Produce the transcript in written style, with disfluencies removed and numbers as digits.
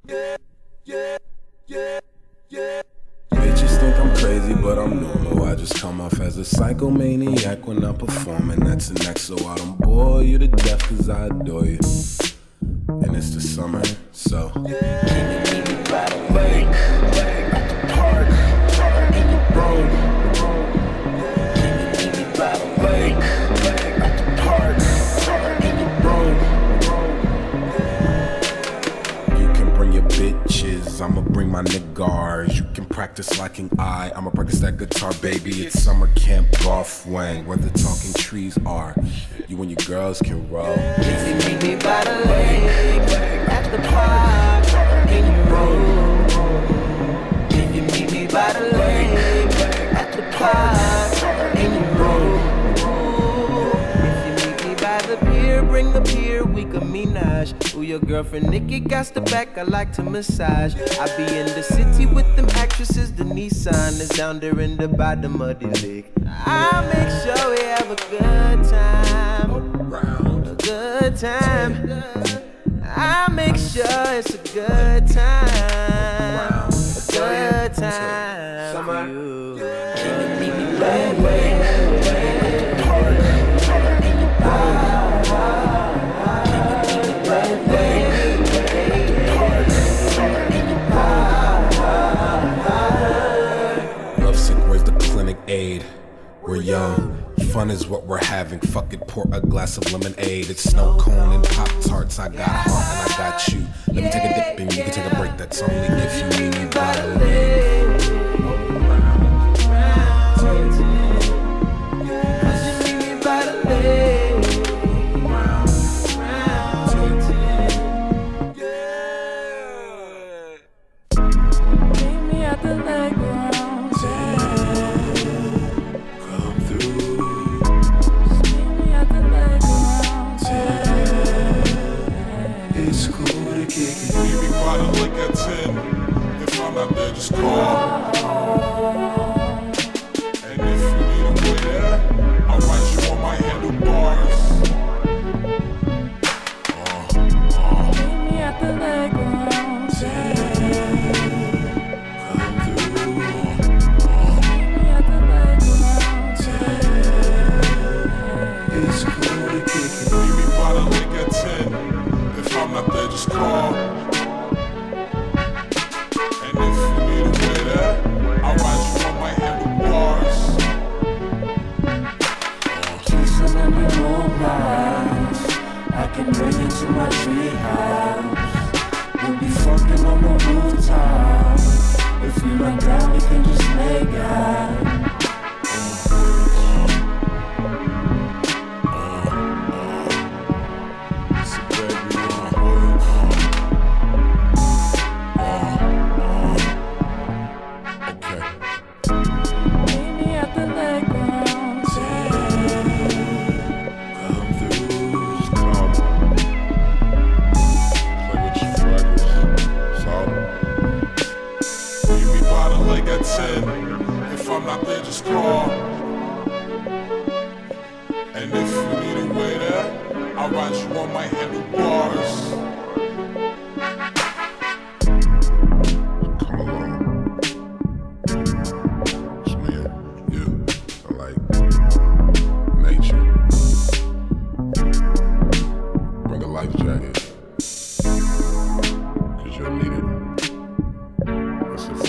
Bitches think I'm crazy, but I'm normal. I just come off as a psychomaniac when I'm performing. That's an XO. I don't bore you to death cause I adore you. And it's the summer, so can you meet me by the lake, at the park, in your room? Can you meet me by the lake, at the park, in your room? You can bring your bitches, I'ma bring my niggas. You can practice liking I'ma practice that guitar, baby. It's summer camp golf wang, where the talking trees are. You and your girls can roll. If you meet me by the lake, at the park, in your room. If you meet me by the lake, at the park, in your room. If you meet me by the pier, bring the pier, we can menage. Ooh, your girlfriend Nikki got the back, I like to massage. I be in the city with them actresses, the Nissan is down there in the bottom of the lake. I'll make sure we have a good time. A good time. I'll make sure it's a good time. A good time for you. Can you meet me by the way? Lovesick, where's the clinic aid? We're young. Fun is what we're having. Fuck it, pour a glass of lemonade. It's snow cone and Pop-Tarts. I got heart and I got you. Let me take a dip and you can take a break. That's only if you meet me by the lake. Just call. And if you need a waiter, I'll write you on my handlebars. Meet me at the leg round. Come through. Meet me at the leg round. It's cool to kick it. Meet me by the lake at 10. If I'm not there, just call. I'll write you on my handlebars. Kissing on your moonlight, I can bring you to my treehouse. We'll be fucking on the rooftop. If you run down, we can just make out. If I'm not there, just call. And if you need a waiter, I'll write you on my handlebars. Come along. It's me and you. I like nature. Bring a life jacket, 'cause you'll need it. It's a